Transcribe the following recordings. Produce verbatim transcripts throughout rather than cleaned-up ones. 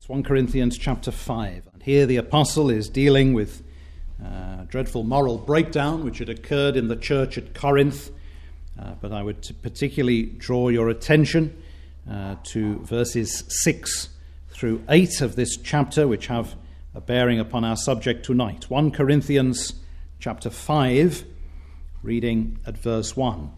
First Corinthians chapter five. And here the apostle is dealing with a dreadful moral breakdown which had occurred in the church at Corinth. Uh, but I would particularly draw your attention uh, to verses six through eight of this chapter, which have a bearing upon our subject tonight. First Corinthians chapter five, reading at verse one.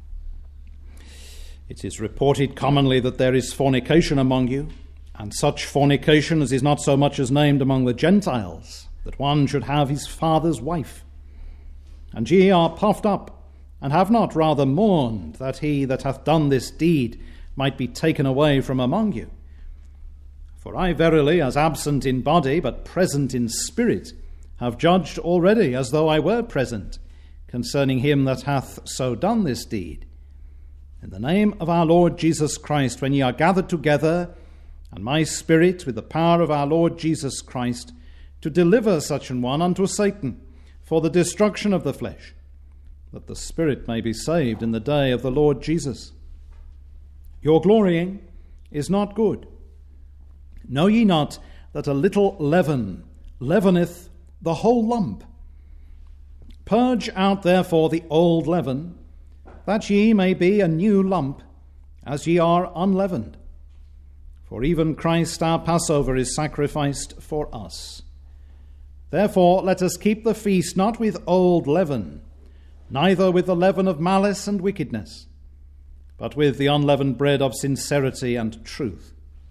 It is reported commonly that there is fornication among you, and such fornication as is not so much as named among the Gentiles, that one should have his father's wife. And ye are puffed up, and have not rather mourned that he that hath done this deed might be taken away from among you. For I verily, as absent in body, but present in spirit, have judged already, as though I were present, concerning him that hath so done this deed. In the name of our Lord Jesus Christ, when ye are gathered together, and my spirit, with the power of our Lord Jesus Christ, to deliver such an one unto Satan, for the destruction of the flesh, that the spirit may be saved in the day of the Lord Jesus. Your glorying is not good. Know ye not that a little leaven leaveneth the whole lump? Purge out therefore the old leaven, that ye may be a new lump, as ye are unleavened. For even Christ our Passover is sacrificed for us. Therefore let us keep the feast not with old leaven, neither with the leaven of malice and wickedness, but with the unleavened bread of sincerity and truth.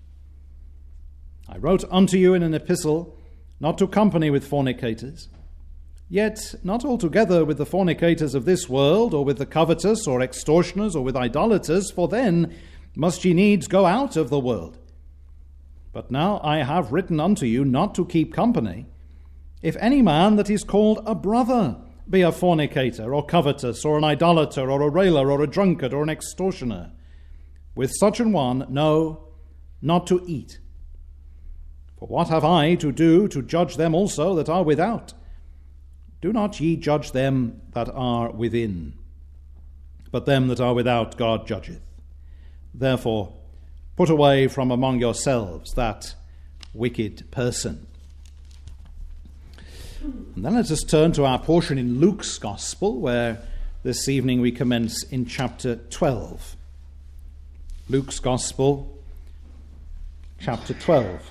I wrote unto you in an epistle not to company with fornicators, yet not altogether with the fornicators of this world, or with the covetous, or extortioners, or with idolaters, for then must ye needs go out of the world. But now I have written unto you not to keep company, if any man that is called a brother be a fornicator, or covetous, or an idolater, or a railer, or a drunkard, or an extortioner. With such an one, no, not to eat. For what have I to do to judge them also that are without? Do not ye judge them that are within, but them that are without God judgeth. Therefore, put away from among yourselves that wicked person. And then let us turn to our portion in Luke's Gospel, where this evening we commence in chapter twelve. Luke's Gospel, chapter twelve.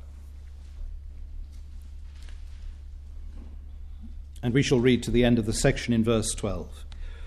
And we shall read to the end of the section in verse twelve.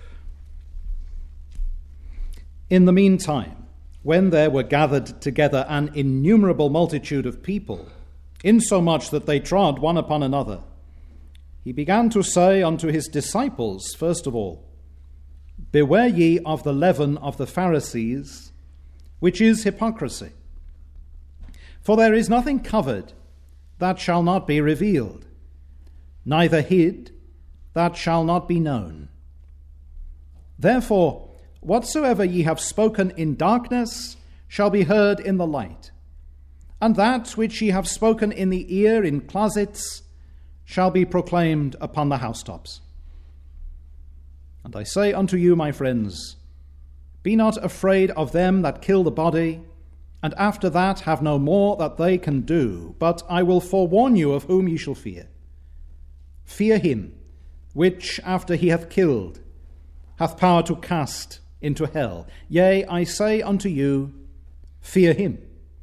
In the meantime, when there were gathered together an innumerable multitude of people, insomuch that they trod one upon another, he began to say unto his disciples, first of all, Beware ye of the leaven of the Pharisees, which is hypocrisy. For there is nothing covered that shall not be revealed, neither hid that shall not be known. Therefore, whatsoever ye have spoken in darkness shall be heard in the light, and that which ye have spoken in the ear in closets shall be proclaimed upon the housetops. And I say unto you, my friends, be not afraid of them that kill the body, and after that have no more that they can do, but I will forewarn you of whom ye shall fear. Fear him, which after he hath killed, hath power to cast into hell. Yea, I say unto you, fear him.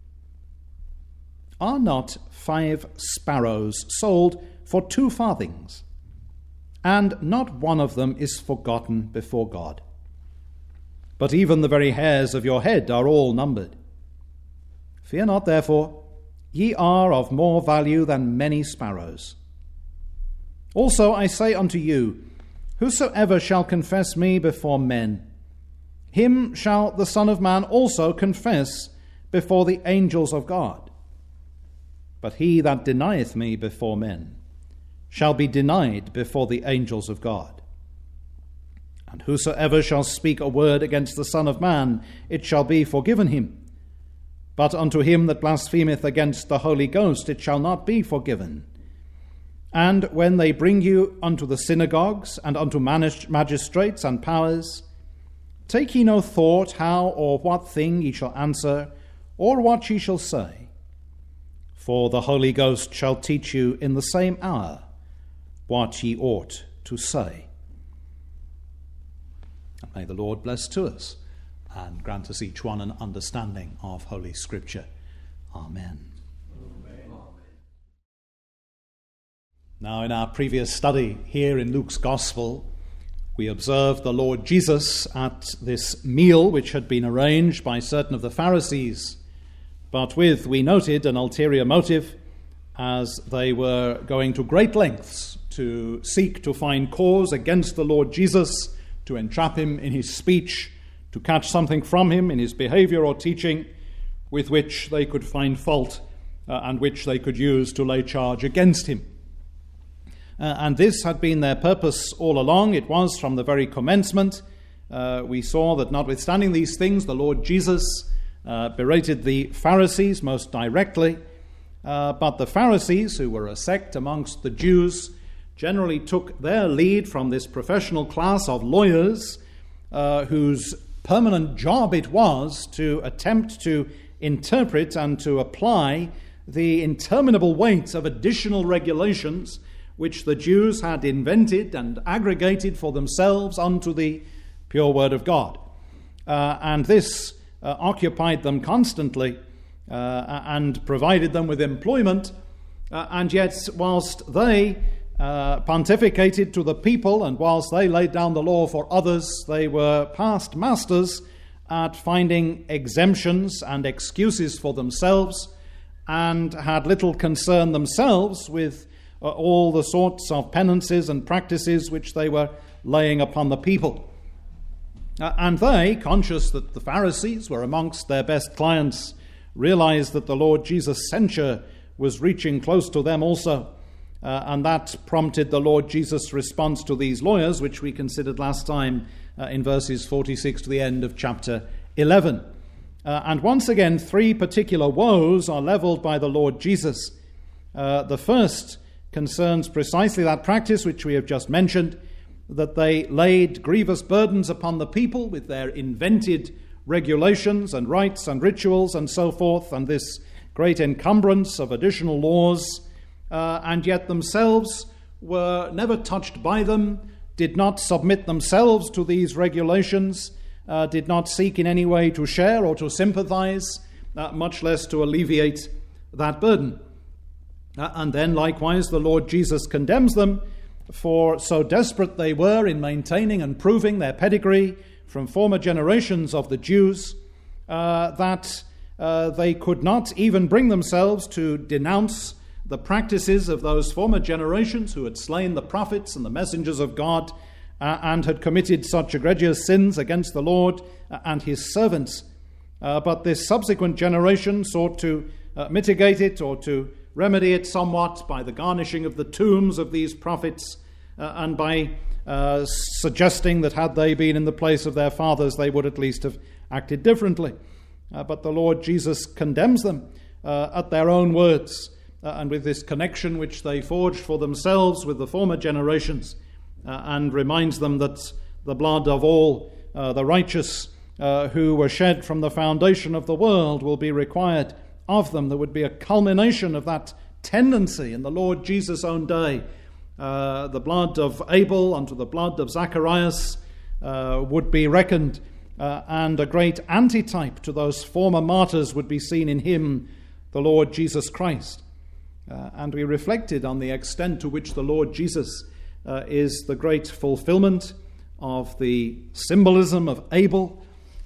Are not five sparrows sold for two farthings, and not one of them is forgotten before God? But even the very hairs of your head are all numbered. Fear not, therefore, ye are of more value than many sparrows. Also I say unto you, whosoever shall confess me before men, him shall the Son of Man also confess before the angels of God. But he that denieth me before men shall be denied before the angels of God. And whosoever shall speak a word against the Son of Man, it shall be forgiven him. But unto him that blasphemeth against the Holy Ghost, it shall not be forgiven. And when they bring you unto the synagogues and unto magistrates and powers, take ye no thought how or what thing ye shall answer, or what ye shall say. For the Holy Ghost shall teach you in the same hour what ye ought to say. And may the Lord bless to us and grant us each one an understanding of Holy Scripture. Amen. Amen. Now, in our previous study here in Luke's Gospel, we observed the Lord Jesus at this meal which had been arranged by certain of the Pharisees, but with, we noted, an ulterior motive, as they were going to great lengths to seek to find cause against the Lord Jesus, to entrap him in his speech, to catch something from him in his behavior or teaching with which they could find fault uh, and which they could use to lay charge against him. Uh, and this had been their purpose all along. It was from the very commencement. Uh, we saw that notwithstanding these things, the Lord Jesus uh, berated the Pharisees most directly. Uh, but the Pharisees, who were a sect amongst the Jews, generally took their lead from this professional class of lawyers uh, whose permanent job it was to attempt to interpret and to apply the interminable weight of additional regulations which the Jews had invented and aggregated for themselves unto the pure word of God. Uh, and this uh, occupied them constantly uh, and provided them with employment. Uh, and yet, whilst they uh, pontificated to the people and whilst they laid down the law for others, they were past masters at finding exemptions and excuses for themselves, and had little concern themselves with uh, all the sorts of penances and practices which they were laying upon the people. Uh, and they, conscious that the Pharisees were amongst their best clients, realized that the Lord Jesus' censure was reaching close to them also. Uh, and that prompted the Lord Jesus' response to these lawyers, which we considered last time uh, in verses forty-six to the end of chapter eleven. Uh, and once again, three particular woes are leveled by the Lord Jesus. Uh, the first concerns precisely that practice which we have just mentioned, that they laid grievous burdens upon the people with their invented regulations and rites and rituals and so forth, and this great encumbrance of additional laws, uh, and yet themselves were never touched by them, did not submit themselves to these regulations, uh, did not seek in any way to share or to sympathize, uh, much less to alleviate that burden. Uh, and then likewise the Lord Jesus condemns them, for so desperate they were in maintaining and proving their pedigree from former generations of the Jews, uh, that uh, they could not even bring themselves to denounce the practices of those former generations who had slain the prophets and the messengers of God uh, and had committed such egregious sins against the Lord and his servants. Uh, but this subsequent generation sought to uh, mitigate it or to remedy it somewhat by the garnishing of the tombs of these prophets uh, and by uh, suggesting that had they been in the place of their fathers, they would at least have acted differently. Uh, but the Lord Jesus condemns them uh, at their own words uh, and with this connection which they forged for themselves with the former generations, uh, and reminds them that the blood of all uh, the righteous uh, who were shed from the foundation of the world will be required of them. There would be a culmination of that tendency in the Lord Jesus' own day. Uh, the blood of Abel unto the blood of Zacharias uh, would be reckoned, uh, and a great antitype to those former martyrs would be seen in him, the Lord Jesus Christ. Uh, and we reflected on the extent to which the Lord Jesus uh, is the great fulfillment of the symbolism of Abel,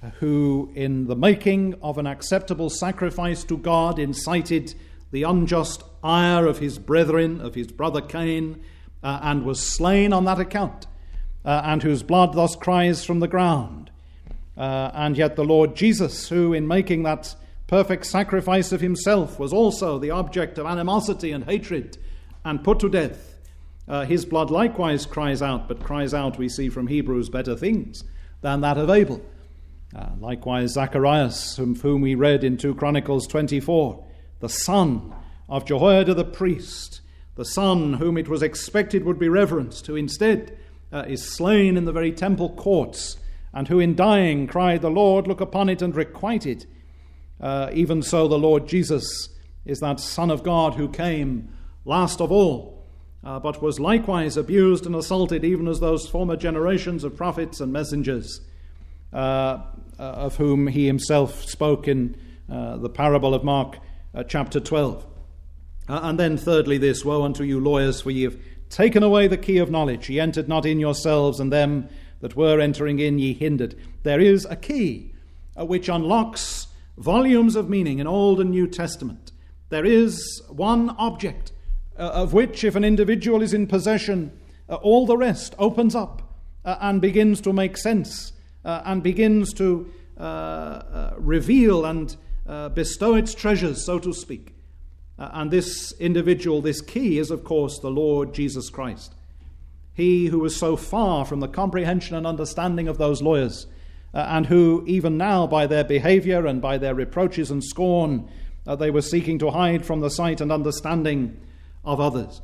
who in the making of an acceptable sacrifice to God incited the unjust ire of his brethren, of his brother Cain, uh, and was slain on that account, uh, and whose blood thus cries from the ground. Uh, and yet the Lord Jesus, who in making that perfect sacrifice of himself was also the object of animosity and hatred and put to death, uh, his blood likewise cries out, but cries out, we see from Hebrews, better things than that of Abel. Uh, likewise, Zacharias, whom, whom we read in two Chronicles twenty-four, the son of Jehoiada the priest, the son whom it was expected would be reverenced, who instead uh, is slain in the very temple courts, and who in dying cried, the Lord, look upon it and requite it. Uh, even so the Lord Jesus is that Son of God who came last of all, uh, but was likewise abused and assaulted, even as those former generations of prophets and messengers, uh, uh, of whom he himself spoke in uh, the parable of Mark uh, chapter twelve. Uh, and then thirdly this, woe unto you lawyers, for ye have taken away the key of knowledge. Ye entered not in yourselves, and them that were entering in ye hindered. There is a key uh, which unlocks volumes of meaning in Old and New Testament. There is one object uh, of which, if an individual is in possession, uh, all the rest opens up uh, and begins to make sense uh, and begins to uh, uh, reveal and uh, bestow its treasures, so to speak. Uh, and this individual, this key, is of course the Lord Jesus Christ. He who was so far from the comprehension and understanding of those lawyers, uh, and who even now by their behavior and by their reproaches and scorn, uh, they were seeking to hide from the sight and understanding of others.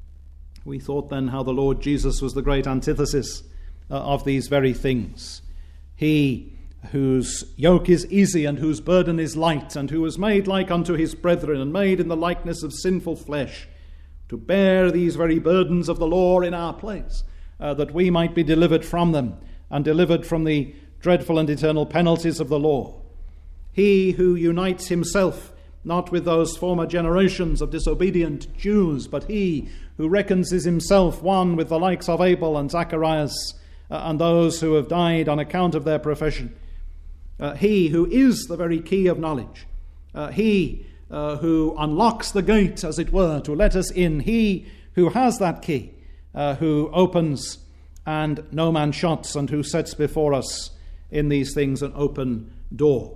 We thought then how the Lord Jesus was the great antithesis uh, of these very things. He whose yoke is easy and whose burden is light, and who was made like unto his brethren, and made in the likeness of sinful flesh, to bear these very burdens of the law in our place, uh, that we might be delivered from them, and delivered from the dreadful and eternal penalties of the law. He who unites himself not with those former generations of disobedient Jews, but he who reckons himself one with the likes of Abel and Zacharias, uh, and those who have died on account of their profession. Uh, he who is the very key of knowledge. Uh, he uh, who unlocks the gate, as it were, to let us in. He who has that key, uh, who opens and no man shuts, and who sets before us in these things an open door.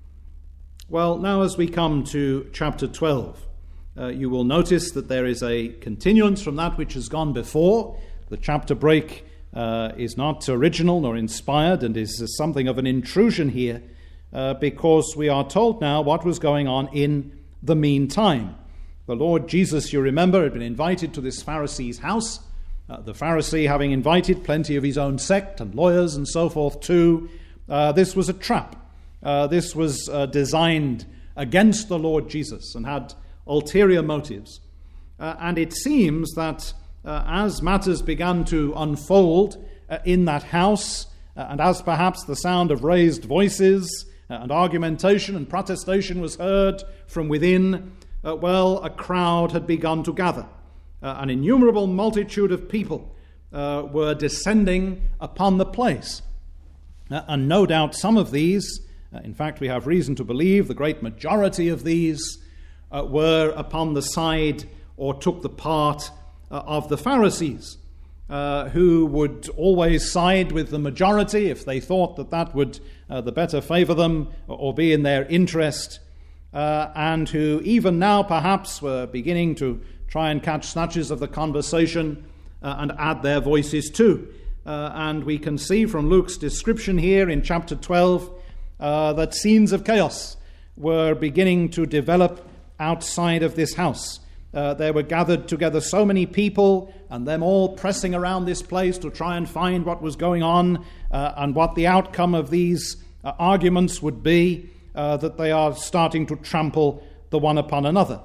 Well, now as we come to chapter twelve, uh, you will notice that there is a continuance from that which has gone before. The chapter break uh, is not original nor inspired, and is something of an intrusion here, uh, because we are told now what was going on in the meantime. The Lord Jesus, you remember, had been invited to this Pharisee's house. Uh, the Pharisee having invited plenty of his own sect and lawyers and so forth too. Uh, this was a trap. Uh, this was uh, designed against the Lord Jesus and had ulterior motives. Uh, and it seems that uh, as matters began to unfold uh, in that house, uh, and as perhaps the sound of raised voices uh, and argumentation and protestation was heard from within, uh, well, a crowd had begun to gather. Uh, an innumerable multitude of people uh, were descending upon the place. Uh, and no doubt some of these, uh, in fact we have reason to believe the great majority of these, uh, were upon the side or took the part uh, of the Pharisees, uh, who would always side with the majority if they thought that that would uh, the better favour them or be in their interest, uh, and who even now perhaps were beginning to try and catch snatches of the conversation uh, and add their voices too. Uh, and we can see from Luke's description here in chapter twelve uh, that scenes of chaos were beginning to develop outside of this house. Uh, there were gathered together so many people, and them all pressing around this place to try and find what was going on uh, and what the outcome of these uh, arguments would be, uh, that they are starting to trample the one upon another.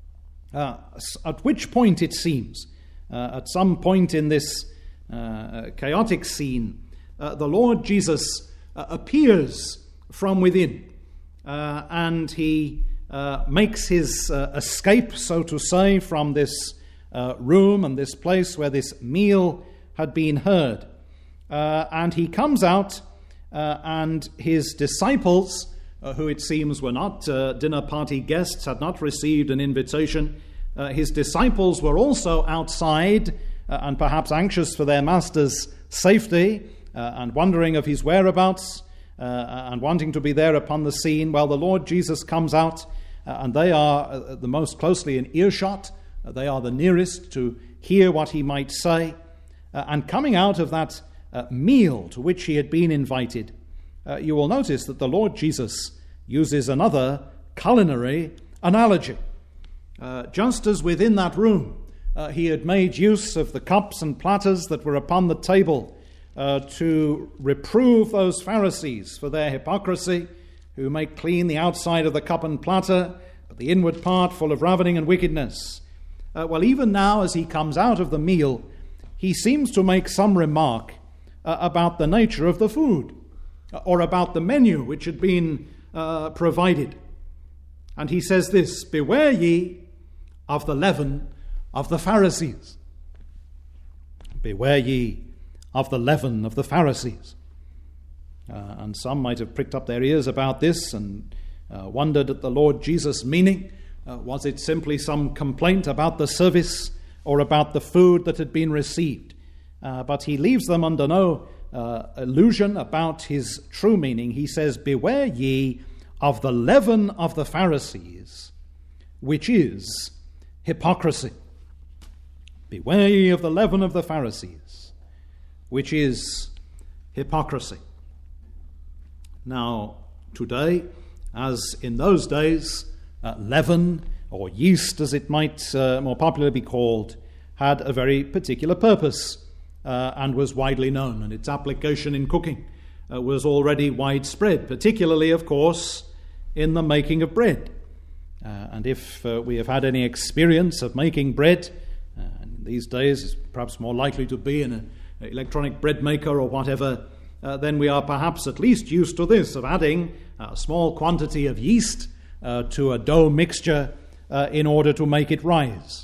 Uh, at which point it seems, uh, at some point in this uh, chaotic scene, uh, the Lord Jesus uh, appears from within, uh, and he uh, makes his uh, escape, so to say, from this uh, room and this place where this meal had been heard. Uh, and he comes out, uh, and his disciples, Uh, who it seems were not uh, dinner party guests, had not received an invitation. Uh, his disciples were also outside uh, and perhaps anxious for their master's safety uh, and wondering of his whereabouts uh, and wanting to be there upon the scene. Well, the Lord Jesus comes out uh, and they are uh, the most closely in earshot. Uh, they are the nearest to hear what he might say. Uh, and coming out of that uh, meal to which he had been invited, Uh, you will notice that the Lord Jesus uses another culinary analogy. Uh, just as within that room uh, he had made use of the cups and platters that were upon the table uh, to reprove those Pharisees for their hypocrisy, who make clean the outside of the cup and platter, but the inward part full of ravening and wickedness. Uh, well, even now, as he comes out of the meal, he seems to make some remark uh, about the nature of the food, or about the menu which had been uh, provided. And he says this, "Beware ye of the leaven of the Pharisees." Beware ye of the leaven of the Pharisees. Uh, and some might have pricked up their ears about this and uh, wondered at the Lord Jesus' meaning. Uh, was it simply some complaint about the service or about the food that had been received? Uh, but he leaves them under no uh, illusion about his true meaning. He says, "Beware ye of the leaven of the Pharisees, which is hypocrisy." Beware ye of the leaven of the Pharisees, which is hypocrisy. Now, today, as in those days, uh, leaven, or yeast as it might uh, more popularly be called, had a very particular purpose uh, and was widely known, and its application in cooking uh, was already widespread, particularly, of course, in the making of bread. Uh, and if uh, we have had any experience of making bread, uh, and these days it's perhaps more likely to be in an electronic bread maker or whatever, uh, then we are perhaps at least used to this, of adding a small quantity of yeast uh, to a dough mixture uh, in order to make it rise.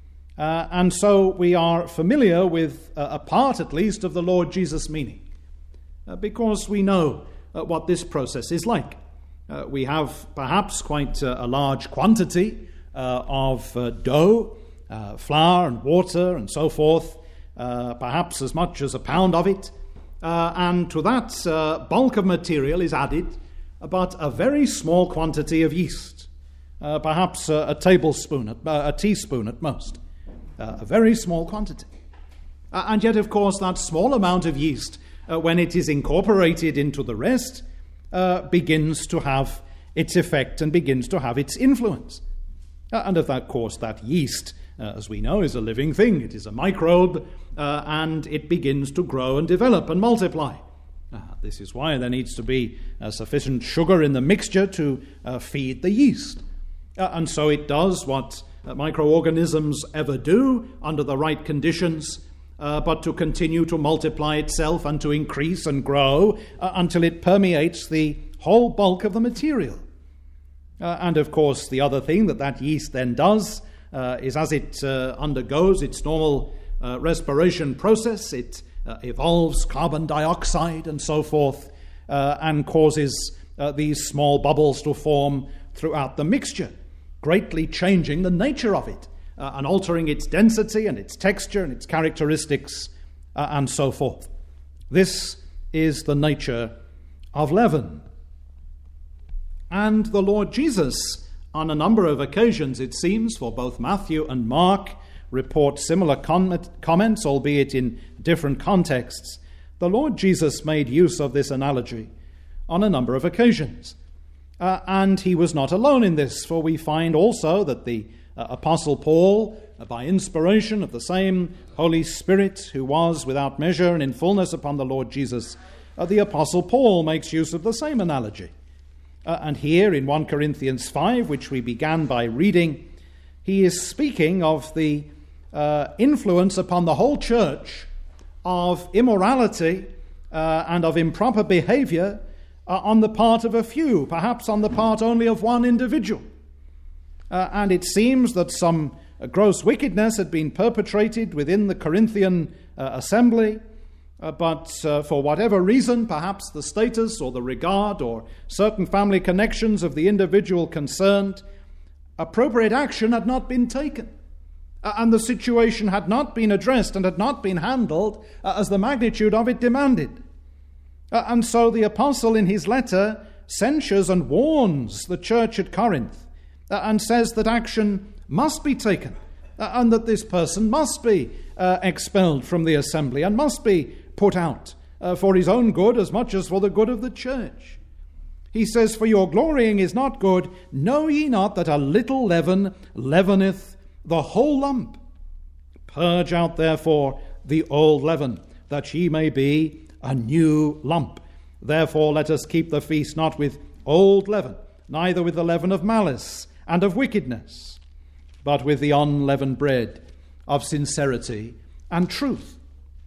Uh, and so we are familiar with uh, a part, at least, of the Lord Jesus' meaning, uh, because we know uh, what this process is like. Uh, we have perhaps quite uh, a large quantity uh, of uh, dough, uh, flour and water and so forth, uh, perhaps as much as a pound of it, uh, and to that uh, bulk of material is added about a very small quantity of yeast, uh, perhaps uh, a tablespoon, uh, a teaspoon at most, uh, a very small quantity. Uh, and yet, of course, that small amount of yeast, uh, when it is incorporated into the rest, Uh, begins to have its effect and begins to have its influence. Uh, and of that course, that yeast, uh, as we know, is a living thing. It is a microbe, uh, and it begins to grow and develop and multiply. Uh, this is why there needs to be uh, sufficient sugar in the mixture to uh, feed the yeast. Uh, and so it does what uh, microorganisms ever do under the right conditions, Uh, but to continue to multiply itself and to increase and grow uh, until it permeates the whole bulk of the material. Uh, and of course, the other thing that that yeast then does uh, is, as it uh, undergoes its normal uh, respiration process, it uh, evolves carbon dioxide and so forth, uh, and causes uh, these small bubbles to form throughout the mixture, greatly changing the nature of it. Uh, and altering its density and its texture and its characteristics uh, and so forth. This is the nature of leaven. And the Lord Jesus, on a number of occasions, it seems, for both Matthew and Mark, report similar com- comments, albeit in different contexts. The Lord Jesus made use of this analogy on a number of occasions. Uh, and he was not alone in this, for we find also that the Uh, Apostle Paul, uh, by inspiration of the same Holy Spirit who was without measure and in fullness upon the Lord Jesus, uh, the Apostle Paul makes use of the same analogy. Uh, and here in First Corinthians five, which we began by reading, he is speaking of the uh, influence upon the whole church of immorality uh, and of improper behavior uh, on the part of a few, perhaps on the part only of one individual. Uh, and it seems that some uh, gross wickedness had been perpetrated within the Corinthian uh, assembly, uh, but uh, for whatever reason, perhaps the status or the regard or certain family connections of the individual concerned, appropriate action had not been taken, uh, and the situation had not been addressed and had not been handled uh, as the magnitude of it demanded. Uh, and so the apostle in his letter censures and warns the church at Corinth, Uh, and says that action must be taken, uh, and that this person must be uh, expelled from the assembly and must be put out uh, for his own good as much as for the good of the church. He says, "For your glorying is not good. Know ye not that a little leaven leaveneth the whole lump? Purge out therefore the old leaven, that ye may be a new lump. Therefore let us keep the feast not with old leaven, neither with the leaven of malice and of wickedness, but with the unleavened bread of sincerity and truth.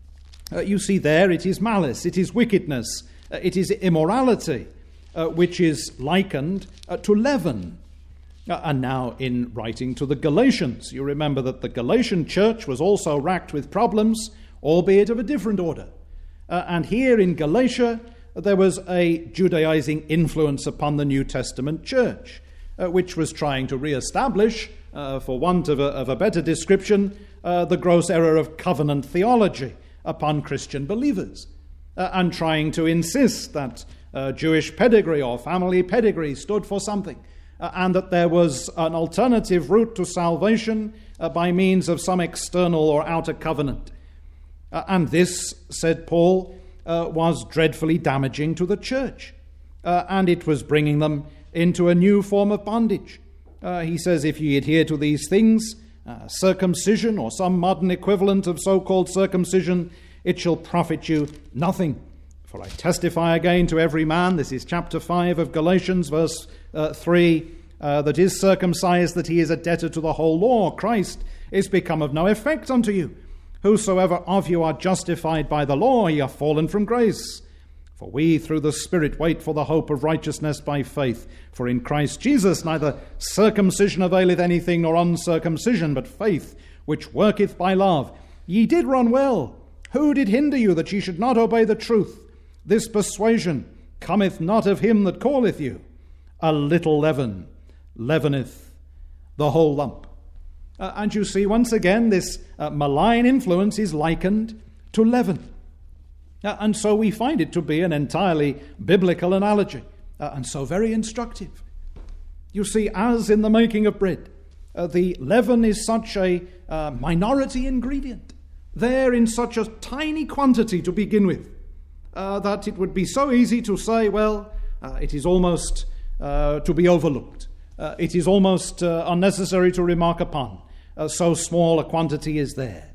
Uh, you see there, it is malice, it is wickedness, uh, it is immorality, uh, which is likened uh, to leaven. Uh, and now in writing to the Galatians, you remember that the Galatian church was also racked with problems, albeit of a different order. Uh, and here in Galatia, there was a Judaizing influence upon the New Testament church, uh, which was trying to re-establish, uh, for want of a, of a better description, uh, the gross error of covenant theology upon Christian believers, uh, and trying to insist that uh, Jewish pedigree or family pedigree stood for something, uh, and that there was an alternative route to salvation uh, by means of some external or outer covenant. Uh, and this, said Paul, uh, was dreadfully damaging to the church, uh, and it was bringing them into a new form of bondage. Uh, he says, if ye adhere to these things, uh, circumcision or some modern equivalent of so-called circumcision, it shall profit you nothing. For I testify again to every man, this is chapter five of Galatians, verse uh, three, uh, that is circumcised, that he is a debtor to the whole law. Christ is become of no effect unto you. Whosoever of you are justified by the law, ye are fallen from grace. For we through the Spirit wait for the hope of righteousness by faith. For in Christ Jesus neither circumcision availeth anything, nor uncircumcision, but faith, which worketh by love. Ye did run well. Who did hinder you that ye should not obey the truth? This persuasion cometh not of him that calleth you. A little leaven leaveneth the whole lump. Uh, and you see, once again, this uh, malign influence is likened to leaven. Uh, and so we find it to be an entirely biblical analogy, uh, and so very instructive. You see, as in the making of bread, uh, the leaven is such a uh, minority ingredient, there in such a tiny quantity to begin with, uh, that it would be so easy to say, well, uh, it is almost uh, to be overlooked. Uh, it is almost uh, unnecessary to remark upon. Uh, so small a quantity is there.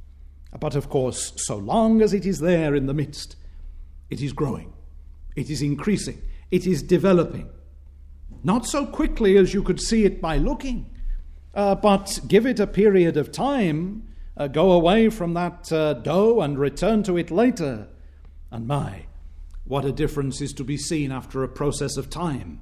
But of course, so long as it is there in the midst, it is growing, it is increasing, it is developing. Not so quickly as you could see it by looking, uh, but give it a period of time, uh, go away from that uh, dough and return to it later. And my, what a difference is to be seen after a process of time.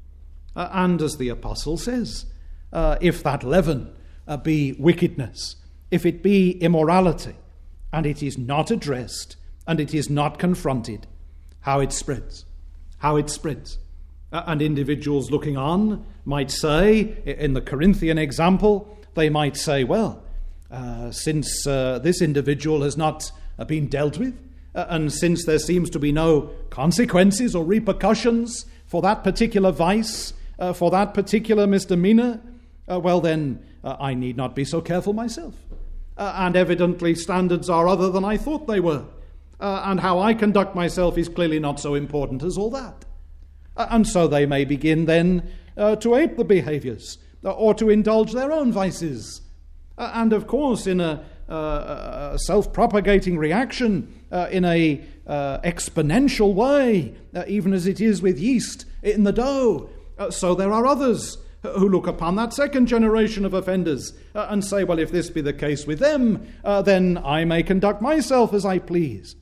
Uh, and as the apostle says, uh, if that leaven uh, be wickedness, if it be immorality, and it is not addressed, and it is not confronted, how it spreads, how it spreads. Uh, and individuals looking on might say, in the Corinthian example, they might say, well, uh, since uh, this individual has not uh, been dealt with, uh, and since there seems to be no consequences or repercussions for that particular vice, uh, for that particular misdemeanor, uh, well then, uh, I need not be so careful myself. Uh, and evidently standards are other than I thought they were. Uh, and how I conduct myself is clearly not so important as all that. Uh, and so they may begin then uh, to ape the behaviors uh, or to indulge their own vices. Uh, and of course, in a, uh, a self-propagating reaction, uh, in a uh, exponential way, uh, even as it is with yeast in the dough, uh, so there are others who look upon that second generation of offenders uh, and say, well, if this be the case with them, uh, then I may conduct myself as I please.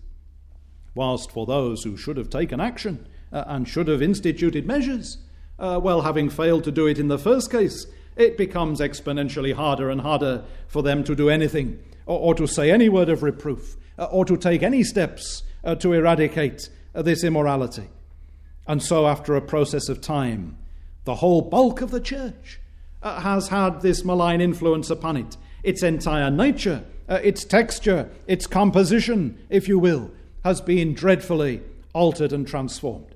Whilst for those who should have taken action uh, and should have instituted measures, uh, well, having failed to do it in the first case, it becomes exponentially harder and harder for them to do anything or, or to say any word of reproof uh, or to take any steps uh, to eradicate uh, this immorality. And so after a process of time, the whole bulk of the church uh, has had this malign influence upon it. Its entire nature, uh, its texture, its composition, if you will, has been dreadfully altered and transformed.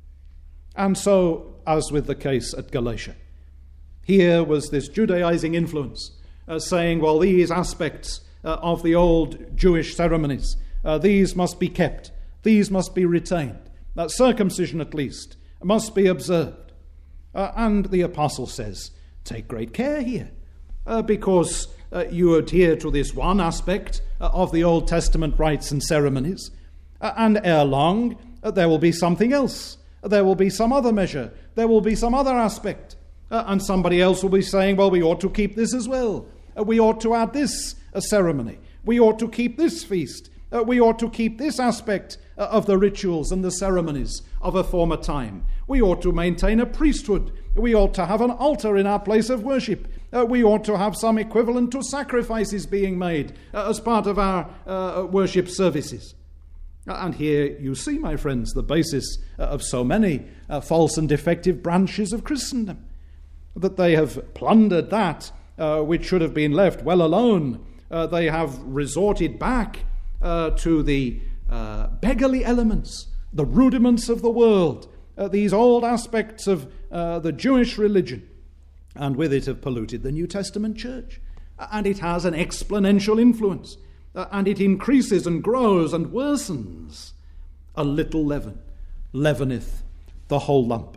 And so, as with the case at Galatia, here was this Judaizing influence uh, saying, well, these aspects uh, of the old Jewish ceremonies, uh, these must be kept, these must be retained, that circumcision at least must be observed. Uh, and the apostle says, take great care here, uh, because uh, you adhere to this one aspect uh, of the Old Testament rites and ceremonies, uh, and ere long uh, there will be something else, there will be some other measure, there will be some other aspect Uh, and somebody else will be saying, well, we ought to keep this as well. Uh, we ought to add this a ceremony. We ought to keep this feast. Uh, we ought to keep this aspect uh, of the rituals and the ceremonies of a former time. We ought to maintain a priesthood. We ought to have an altar in our place of worship. Uh, we ought to have some equivalent to sacrifices being made uh, as part of our uh, worship services. And here you see, my friends, the basis uh, of so many uh, false and defective branches of Christendom, that they have plundered that uh, which should have been left well alone. Uh, they have resorted back uh, to the uh, beggarly elements, the rudiments of the world, uh, these old aspects of uh, the Jewish religion, and with it have polluted the New Testament church. And it has an exponential influence, uh, and it increases and grows and worsens. A little leaven leaveneth the whole lump.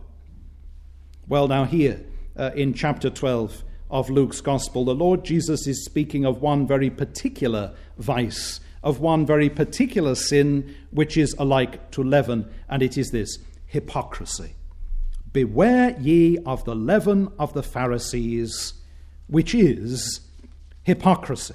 Well, now here uh, in chapter twelve of Luke's Gospel, the Lord Jesus is speaking of one very particular vice, of one very particular sin, which is alike to leaven, and it is this: hypocrisy. Beware ye of the leaven of the Pharisees, which is hypocrisy.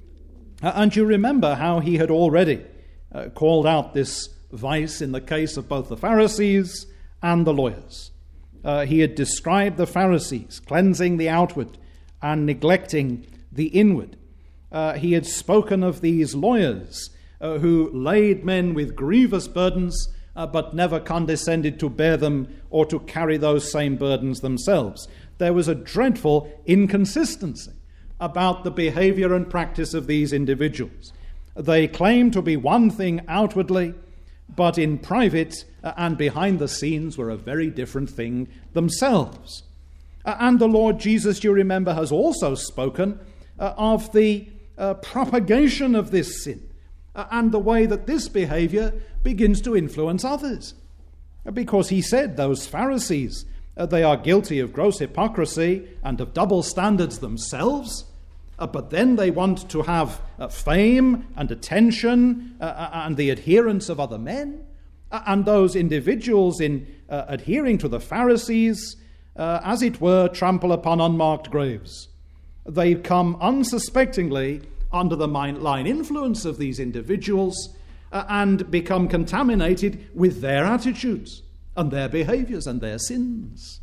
And you remember how he had already uh, called out this vice in the case of both the Pharisees and the lawyers. Uh, he had described the Pharisees cleansing the outward and neglecting the inward. Uh, he had spoken of these lawyers uh, who laid men with grievous burdens, uh, but never condescended to bear them or to carry those same burdens themselves. There was a dreadful inconsistency about the behavior and practice of these individuals. They claimed to be one thing outwardly, but in private uh, and behind the scenes were a very different thing themselves. Uh, and the Lord Jesus, you remember, has also spoken uh, of the uh, propagation of this sin uh, and the way that this behavior begins to influence others. Uh, because he said those Pharisees, uh, they are guilty of gross hypocrisy and of double standards themselves, uh, but then they want to have uh, fame and attention uh, and the adherence of other men. Uh, and those individuals in uh, adhering to the Pharisees, Uh, as it were, trample upon unmarked graves. They come unsuspectingly under the malign influence of these individuals uh, and become contaminated with their attitudes and their behaviors and their sins.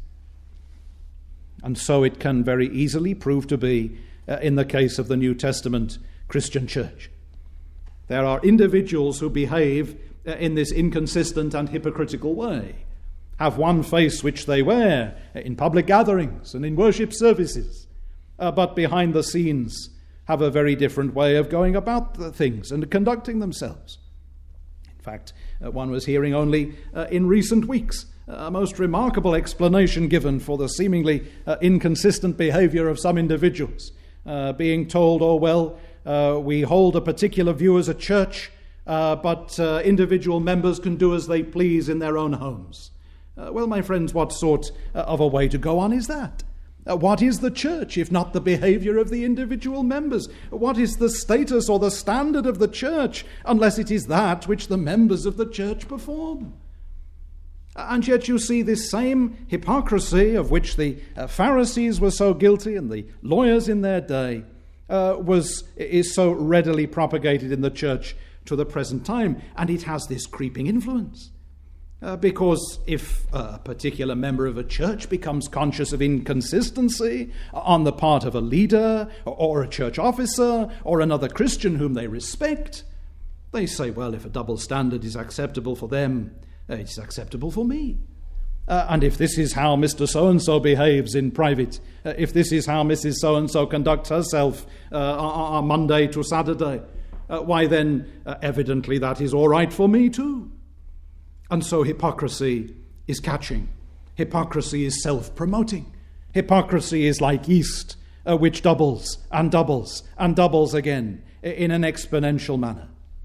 And so it can very easily prove to be uh, in the case of the New Testament Christian church. There are individuals who behave uh, in this inconsistent and hypocritical way, have one face which they wear in public gatherings and in worship services, uh, but behind the scenes have a very different way of going about the things and conducting themselves. In fact, uh, one was hearing only uh, in recent weeks a most remarkable explanation given for the seemingly uh, inconsistent behavior of some individuals, uh, being told, oh, well, uh, we hold a particular view as a church, uh, but uh, individual members can do as they please in their own homes. Uh, well, my friends, what sort uh, of a way to go on is that? Uh, what is the church if not the behavior of the individual members? What is the status or the standard of the church unless it is that which the members of the church perform? And yet you see this same hypocrisy of which the uh, Pharisees were so guilty and the lawyers in their day uh, was is so readily propagated in the church to the present time, and it has this creeping influence. Uh, because if a particular member of a church becomes conscious of inconsistency on the part of a leader or, or a church officer or another Christian whom they respect, they say, well, if a double standard is acceptable for them, uh, it's acceptable for me. Uh, and if this is how Mister So-and-so behaves in private, uh, if this is how Missus So-and-so conducts herself uh, on Monday to Saturday, uh, why then uh, evidently that is all right for me too. And so hypocrisy is catching. Hypocrisy is self-promoting. Hypocrisy is like yeast, uh, which doubles and doubles and doubles again in an exponential manner.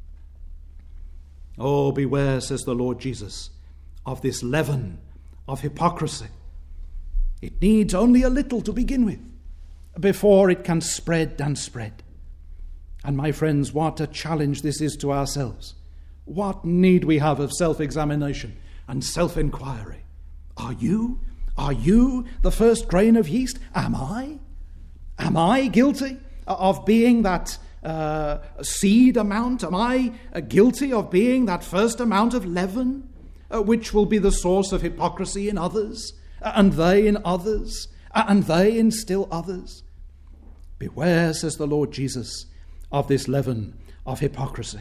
Oh, beware, says the Lord Jesus, of this leaven of hypocrisy. It needs only a little to begin with before it can spread and spread. And my friends, what a challenge this is to ourselves. What need we have of self-examination and self-inquiry? Are you Are you the first grain of yeast? Am I? Am I guilty of being that uh, seed amount? Am I uh, guilty of being that first amount of leaven, uh, which will be the source of hypocrisy in others, uh, and they in others, uh, and they in still others? Beware, says the Lord Jesus, of this leaven of hypocrisy.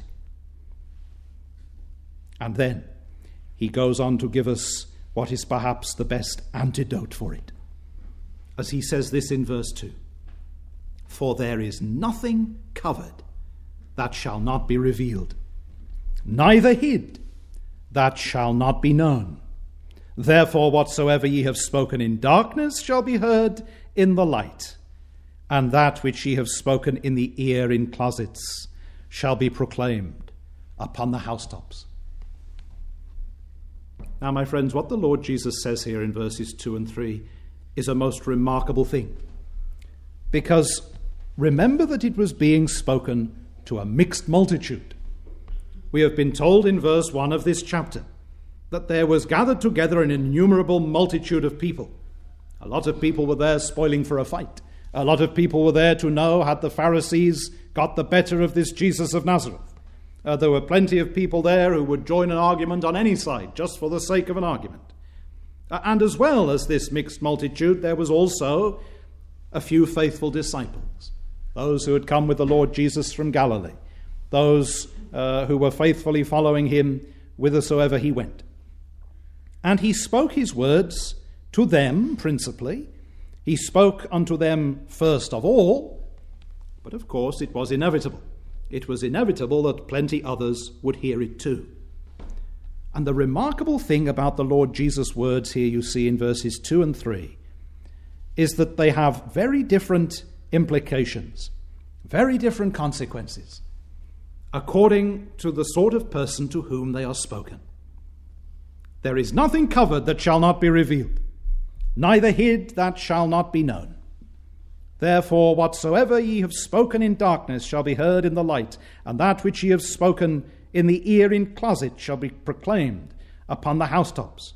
And then he goes on to give us what is perhaps the best antidote for it, as he says this in verse two. For there is nothing covered that shall not be revealed, neither hid that shall not be known. Therefore whatsoever ye have spoken in darkness shall be heard in the light, and that which ye have spoken in the ear in closets shall be proclaimed upon the housetops. Now, my friends, what the Lord Jesus says here in verses two and three is a most remarkable thing. Because remember that it was being spoken to a mixed multitude. We have been told in verse one of this chapter that there was gathered together an innumerable multitude of people. A lot of people were there spoiling for a fight. A lot of people were there to know, had the Pharisees got the better of this Jesus of Nazareth? Uh, there were plenty of people there who would join an argument on any side, just for the sake of an argument. Uh, and as well as this mixed multitude, there was also a few faithful disciples, those who had come with the Lord Jesus from Galilee, those uh, who were faithfully following him whithersoever he went. And he spoke his words to them principally. He spoke unto them first of all, but of course it was inevitable. It was inevitable that plenty others would hear it too. And the remarkable thing about the Lord Jesus' words here, you see in verses two and three, is that they have very different implications, very different consequences, according to the sort of person to whom they are spoken. There is nothing covered that shall not be revealed, neither hid that shall not be known. Therefore, whatsoever ye have spoken in darkness shall be heard in the light, and that which ye have spoken in the ear in closet shall be proclaimed upon the housetops.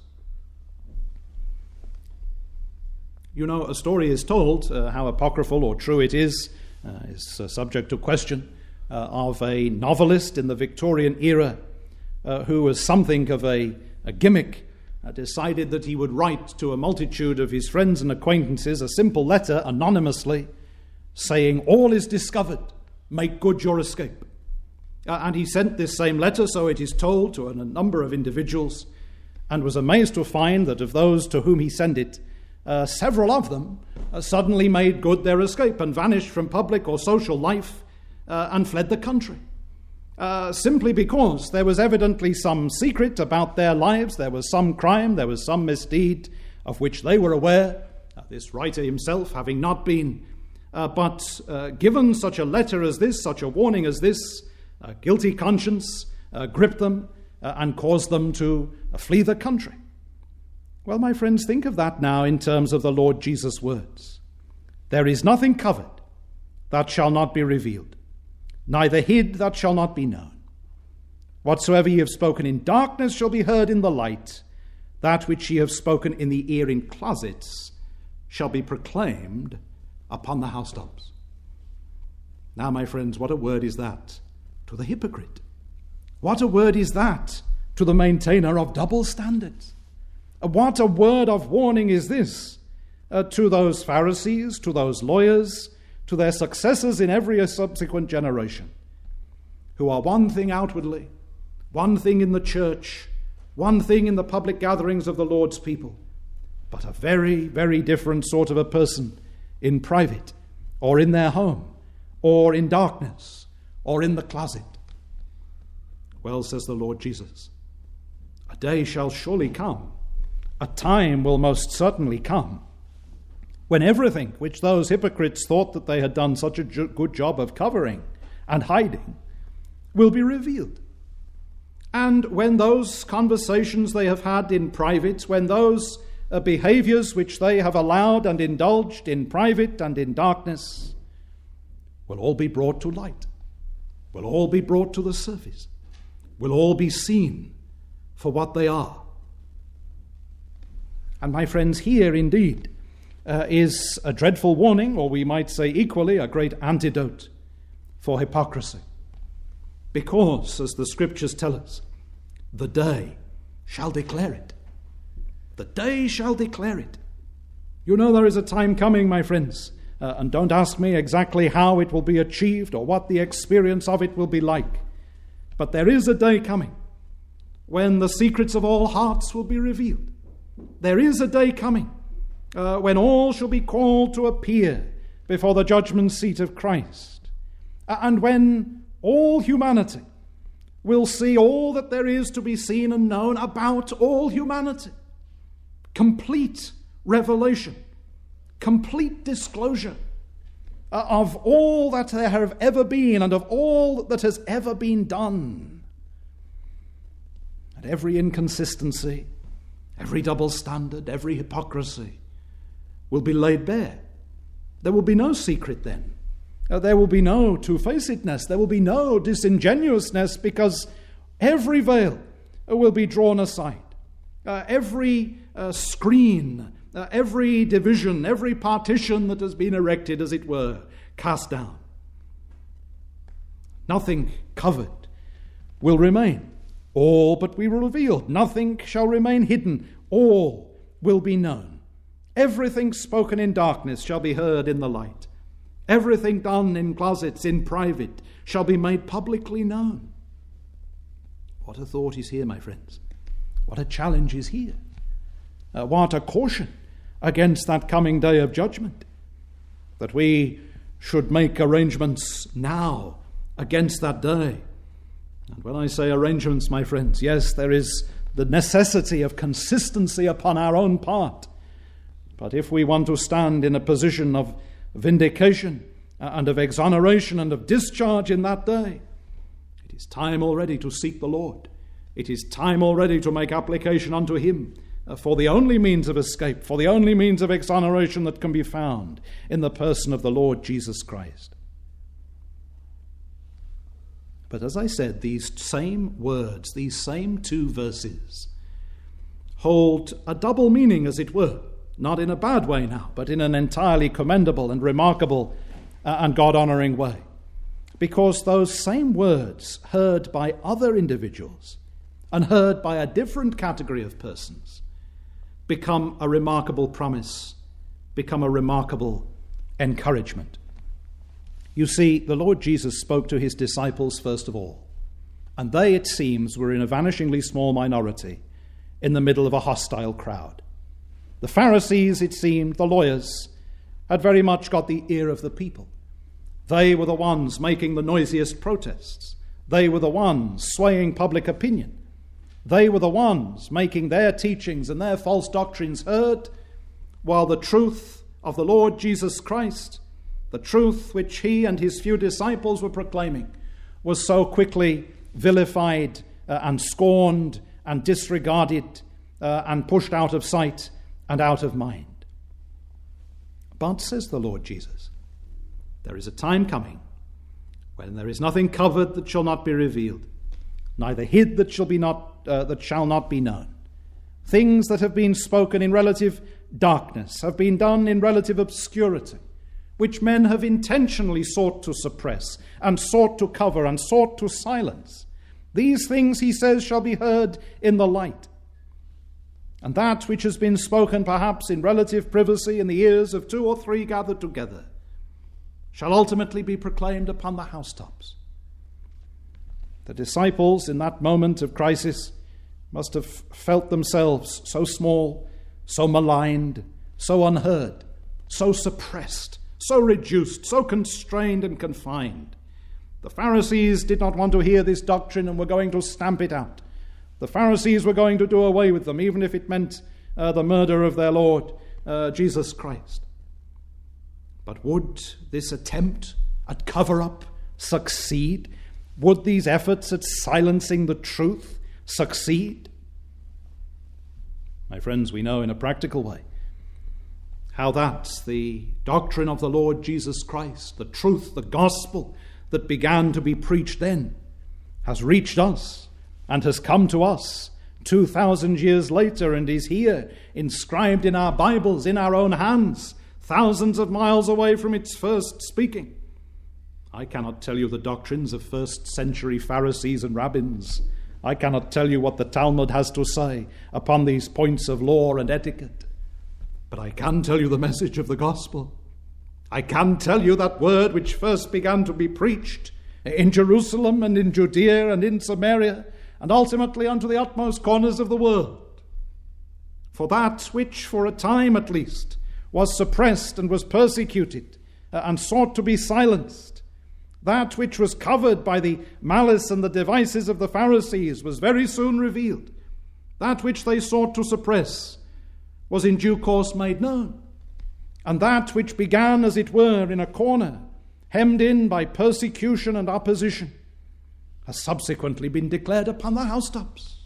You know, a story is told, uh, how apocryphal or true it is, uh, is uh, subject to question, uh, of a novelist in the Victorian era uh, who was something of a, a gimmick, Uh, decided that he would write to a multitude of his friends and acquaintances a simple letter anonymously saying, all is discovered, make good your escape. Uh, and he sent this same letter, so it is told, to a number of individuals, and was amazed to find that of those to whom he sent it, uh, several of them uh, suddenly made good their escape and vanished from public or social life uh, and fled the country. Uh, simply because there was evidently some secret about their lives, there was some crime, there was some misdeed of which they were aware, uh, this writer himself having not been. Uh, but uh, given such a letter as this, such a warning as this, a guilty conscience uh, gripped them uh, and caused them to uh, flee the country. Well, my friends, think of that now in terms of the Lord Jesus' words. There is nothing covered that shall not be revealed, neither hid that shall not be known. Whatsoever ye have spoken in darkness shall be heard in the light. That which ye have spoken in the ear in closets shall be proclaimed upon the housetops. Now, my friends, what a word is that to the hypocrite? What a word is that to the maintainer of double standards? What a word of warning is this uh, to those Pharisees, to those lawyers, to their successors in every subsequent generation, who are one thing outwardly, one thing in the church, one thing in the public gatherings of the Lord's people, but a very, very different sort of a person in private, or in their home, or in darkness, or in the closet. Well, says the Lord Jesus, a day shall surely come, a time will most certainly come, when everything which those hypocrites thought that they had done such a good job of covering and hiding will be revealed. And when those conversations they have had in private, when those uh, behaviors which they have allowed and indulged in private and in darkness will all be brought to light, will all be brought to the surface, will all be seen for what they are. And my friends, here indeed uh, is a dreadful warning, or we might say equally a great antidote for hypocrisy. Because, as the scriptures tell us, the day shall declare it. The day shall declare it. You know there is a time coming, my friends, uh, and don't ask me exactly how it will be achieved or what the experience of it will be like. But there is a day coming when the secrets of all hearts will be revealed. There is a day coming uh, when all shall be called to appear before the judgment seat of Christ, uh, and when all humanity will see all that there is to be seen and known about all humanity. Complete revelation, complete disclosure uh, of all that there have ever been and of all that has ever been done. And every inconsistency, every double standard, every hypocrisy will be laid bare. There will be no secret then. Uh, there will be no two-facedness. There will be no disingenuousness, because every veil uh, will be drawn aside. Uh, every uh, screen, uh, every division, every partition that has been erected, as it were, cast down. Nothing covered will remain. All but be revealed. Nothing shall remain hidden. All will be known. Everything spoken in darkness shall be heard in the light. Everything done in closets, in private, shall be made publicly known. What a thought is here, my friends. What a challenge is here. Uh, what a caution against that coming day of judgment. That we should make arrangements now against that day. And when I say arrangements, my friends, yes, there is the necessity of consistency upon our own part. But if we want to stand in a position of vindication and of exoneration and of discharge in that day, it is time already to seek the Lord. It is time already to make application unto him for the only means of escape, for the only means of exoneration that can be found in the person of the Lord Jesus Christ. But as I said, these same words, these same two verses, hold a double meaning, as it were. Not in a bad way now, but in an entirely commendable and remarkable uh, and God-honoring way. Because those same words, heard by other individuals and heard by a different category of persons, become a remarkable promise, become a remarkable encouragement. You see, the Lord Jesus spoke to his disciples first of all, and they, it seems, were in a vanishingly small minority in the middle of a hostile crowd. The Pharisees, it seemed, the lawyers, had very much got the ear of the people. They were the ones making the noisiest protests. They were the ones swaying public opinion. They were the ones making their teachings and their false doctrines heard, while the truth of the Lord Jesus Christ, the truth which he and his few disciples were proclaiming, was so quickly vilified uh, and scorned and disregarded uh, and pushed out of sight and out of mind. But, says the Lord Jesus, there is a time coming when there is nothing covered that shall not be revealed, neither hid that shall be not uh, that shall not be known. Things that have been spoken in relative darkness have been done in relative obscurity, which men have intentionally sought to suppress and sought to cover and sought to silence. These things, he says, shall be heard in the light. And that which has been spoken perhaps in relative privacy in the ears of two or three gathered together shall ultimately be proclaimed upon the housetops. The disciples in that moment of crisis must have felt themselves so small, so maligned, so unheard, so suppressed, so reduced, so constrained and confined. The Pharisees did not want to hear this doctrine and were going to stamp it out. The Pharisees were going to do away with them, even if it meant uh, the murder of their Lord, uh, Jesus Christ. But would this attempt at cover-up succeed? Would these efforts at silencing the truth succeed? My friends, we know in a practical way how that the doctrine of the Lord Jesus Christ, the truth, the gospel that began to be preached then, has reached us and has come to us two thousand years later and is here, inscribed in our Bibles, in our own hands, thousands of miles away from its first speaking. I cannot tell you the doctrines of first century Pharisees and rabbins. I cannot tell you what the Talmud has to say upon these points of law and etiquette. But I can tell you the message of the gospel. I can tell you that word which first began to be preached in Jerusalem and in Judea and in Samaria, and ultimately unto the utmost corners of the world. For that which, for a time at least, was suppressed and was persecuted uh, and sought to be silenced, that which was covered by the malice and the devices of the Pharisees was very soon revealed. That which they sought to suppress was in due course made known. And that which began, as it were, in a corner, hemmed in by persecution and opposition, has subsequently been declared upon the housetops.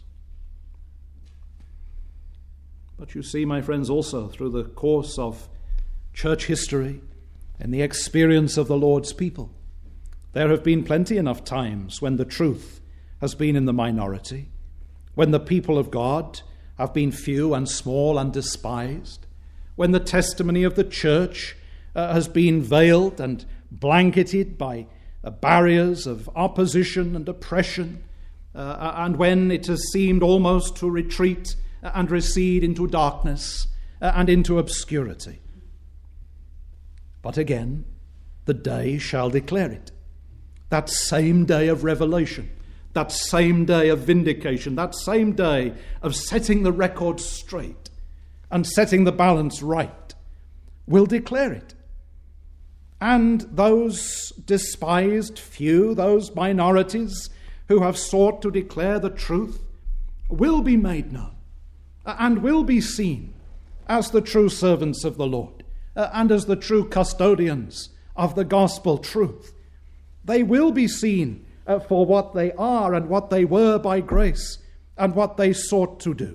But you see, my friends, also through the course of church history and the experience of the Lord's people, there have been plenty enough times when the truth has been in the minority, when the people of God have been few and small and despised, when the testimony of the church uh, has been veiled and blanketed by uh, barriers of opposition and oppression, uh, and when it has seemed almost to retreat and recede into darkness uh, and into obscurity. But again, the day shall declare it. That same day of revelation, that same day of vindication, that same day of setting the record straight and setting the balance right, will declare it. And those despised few, those minorities who have sought to declare the truth, will be made known and will be seen as the true servants of the Lord and as the true custodians of the gospel truth. They will be seen uh, for what they are and what they were by grace and what they sought to do.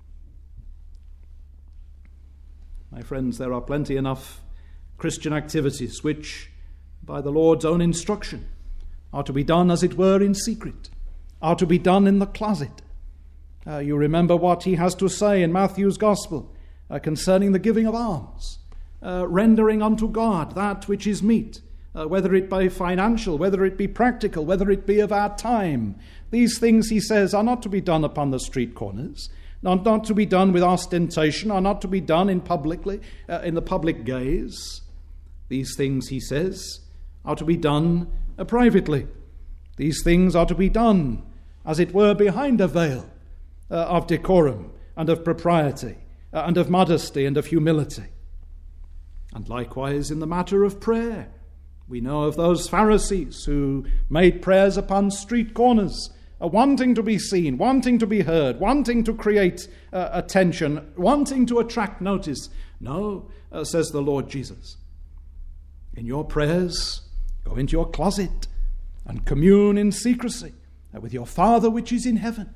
My friends, there are plenty enough Christian activities which, by the Lord's own instruction, are to be done, as it were, in secret, are to be done in the closet. Uh, you remember what he has to say in Matthew's Gospel uh, concerning the giving of alms, uh, rendering unto God that which is meet, Uh, whether it be financial, whether it be practical, whether it be of our time. These things, he says, are not to be done upon the street corners, not, not to be done with ostentation, are not to be done in publicly, uh, in the public gaze. These things, he says, are to be done uh, privately. These things are to be done, as it were, behind a veil uh, of decorum and of propriety uh, and of modesty and of humility. And likewise in the matter of prayer. We know of those Pharisees who made prayers upon street corners, uh, wanting to be seen, wanting to be heard, wanting to create uh, attention, wanting to attract notice. No, uh, says the Lord Jesus. In your prayers, go into your closet and commune in secrecy uh, with your Father which is in heaven.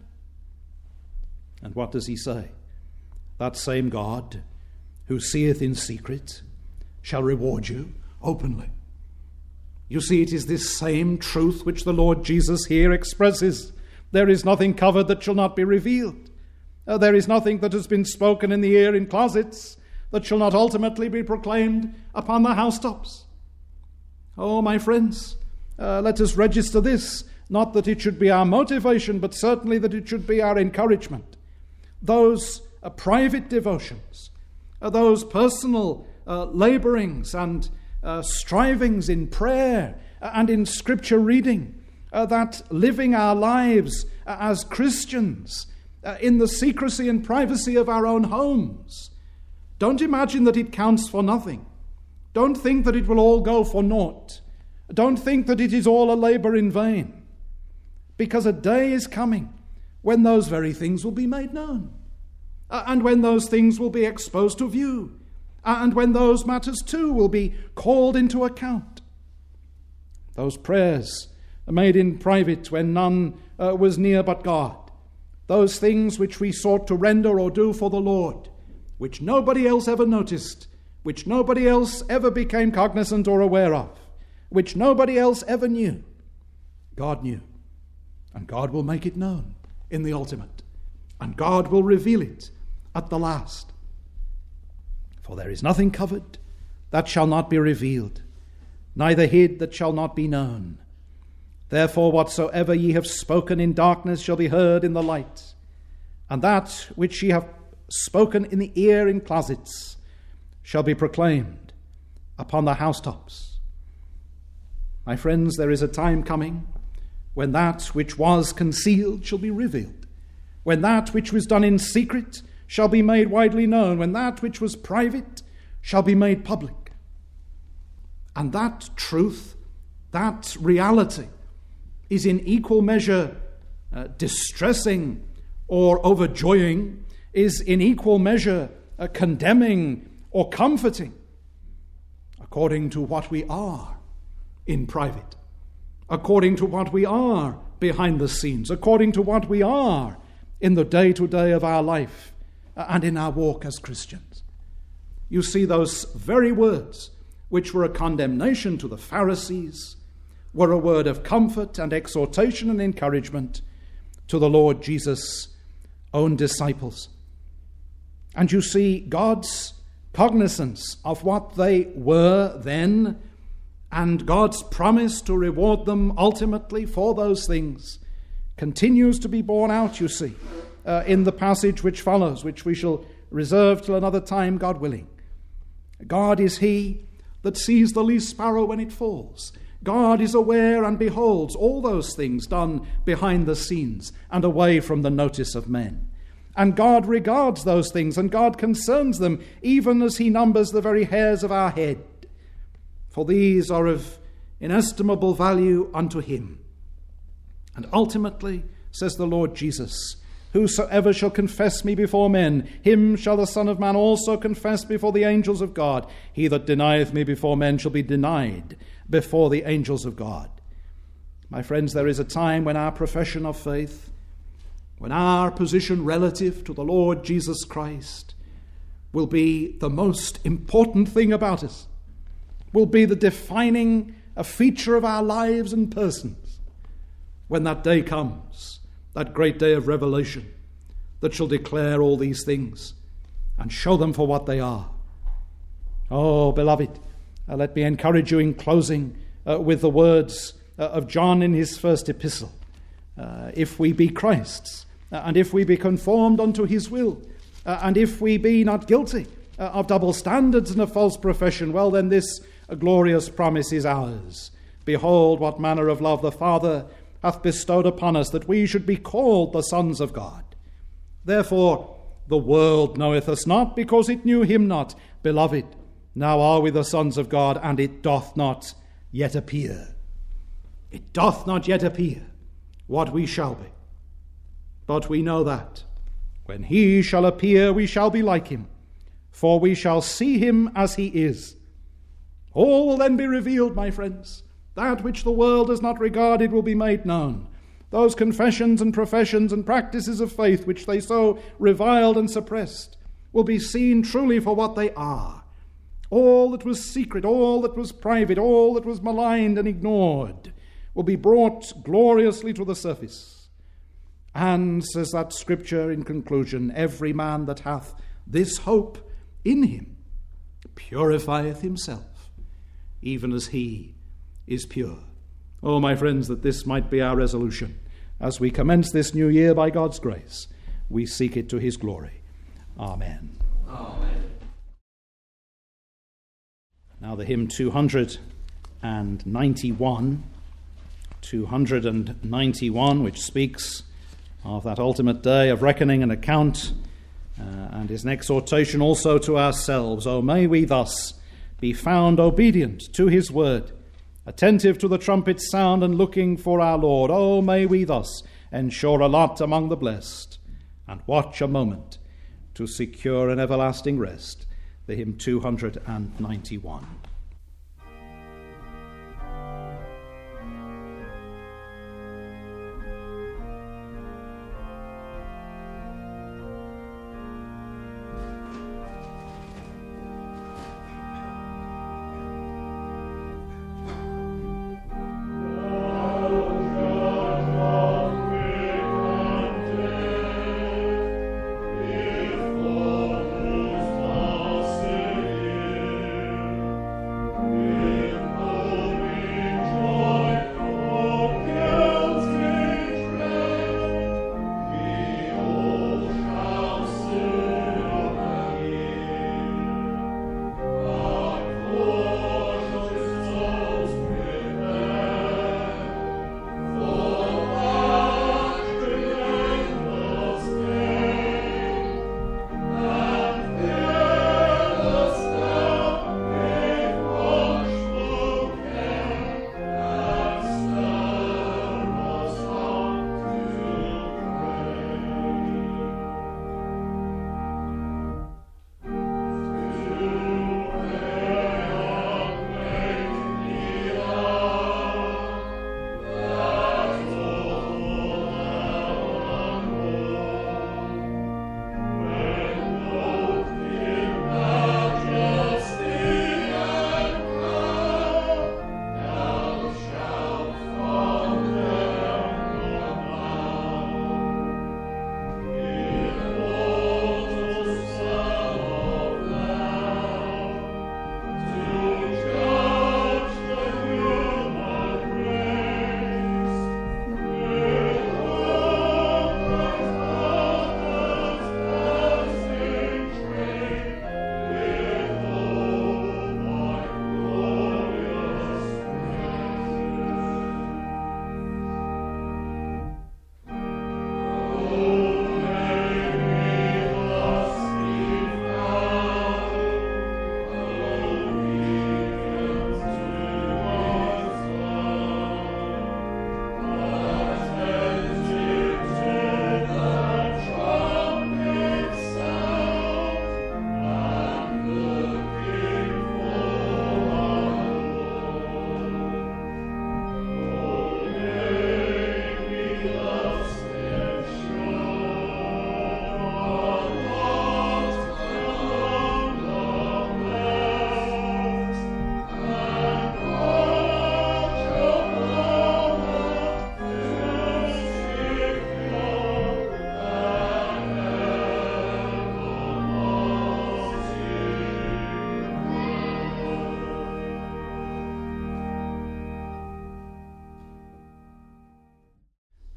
And what does he say? That same God who seeth in secret shall reward you openly. You see, it is this same truth which the Lord Jesus here expresses. There is nothing covered that shall not be revealed. Uh, there is nothing that has been spoken in the ear in closets that shall not ultimately be proclaimed upon the housetops. Oh, my friends, uh, let us register this, not that it should be our motivation, but certainly that it should be our encouragement. Those uh, private devotions, uh, those personal uh, laborings and Uh, strivings in prayer and in scripture reading, uh, that living our lives uh, as Christians uh, in the secrecy and privacy of our own homes. Don't imagine that it counts for nothing. Don't think that it will all go for naught. Don't think that it is all a labor in vain. Because a day is coming when those very things will be made known, uh, and when those things will be exposed to view, and when those matters too will be called into account. Those prayers made in private when none uh, was near but God. Those things which we sought to render or do for the Lord, which nobody else ever noticed, which nobody else ever became cognizant or aware of, which nobody else ever knew. God knew, and God will make it known in the ultimate. and God will reveal it at the last. For there is nothing covered that shall not be revealed, neither hid that shall not be known. Therefore whatsoever ye have spoken in darkness shall be heard in the light, and that which ye have spoken in the ear in closets shall be proclaimed upon the housetops. My friends, there is a time coming when that which was concealed shall be revealed, when that which was done in secret shall be made widely known, when that which was private shall be made public. And that truth, that reality, is in equal measure uh, distressing or overjoying, is in equal measure uh, condemning or comforting, according to what we are in private, according to what we are behind the scenes, according to what we are in the day-to-day of our life uh, and in our walk as Christians. You see, those very words which were a condemnation to the Pharisees were a word of comfort and exhortation and encouragement to the Lord Jesus' own disciples. And you see, God's cognizance of what they were then and God's promise to reward them ultimately for those things continues to be borne out, you see, uh, in the passage which follows, which we shall reserve till another time, God willing. God is he that sees the least sparrow when it falls. God is aware and beholds all those things done behind the scenes and away from the notice of men. And God regards those things, and God concerns them, even as he numbers the very hairs of our head. For these are of inestimable value unto him. And ultimately, says the Lord Jesus, whosoever shall confess me before men, him shall the Son of Man also confess before the angels of God. He that denieth me before men shall be denied before the angels of God. My friends, there is a time when our profession of faith, when our position relative to the Lord Jesus Christ will be the most important thing about us, will be the defining a feature of our lives and persons. When that day comes, that great day of revelation that shall declare all these things and show them for what they are. Oh, beloved, uh, let me encourage you in closing uh, with the words uh, of John in his first epistle. Uh, if we be Christ's, uh, and if we be conformed unto his will, uh, and if we be not guilty uh, of double standards and a false profession, well then this uh, glorious promise is ours. Behold, what manner of love the Father hath bestowed upon us, that we should be called the sons of God. Therefore the world knoweth us not, because it knew him not. Beloved, now are we the sons of God, and it doth not yet appear. It doth not yet appear what we shall be. But we know that when he shall appear, we shall be like him, for we shall see him as he is. All will then be revealed, my friends. That which the world has not regarded will be made known. Those confessions and professions and practices of faith which they so reviled and suppressed will be seen truly for what they are. All that was secret, all that was private, all that was maligned and ignored will be brought gloriously to the surface. And, says that scripture in conclusion, every man that hath this hope in him purifieth himself, even as he is pure. Oh, my friends, that this might be our resolution as we commence this new year by God's grace. We seek it to his glory. Amen. Amen. Now the hymn two hundred ninety-one, two hundred ninety-one, which speaks of that ultimate day of reckoning and account, uh, and is an exhortation also to ourselves. Oh, may we thus be found obedient to his word, attentive to the trumpet's sound and looking for our Lord. Oh, may we thus ensure a lot among the blessed and watch a moment to secure an everlasting rest. The hymn two hundred ninety-one.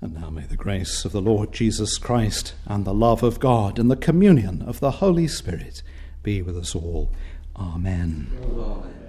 And now may the grace of the Lord Jesus Christ and the love of God and the communion of the Holy Spirit be with us all. Amen. Amen.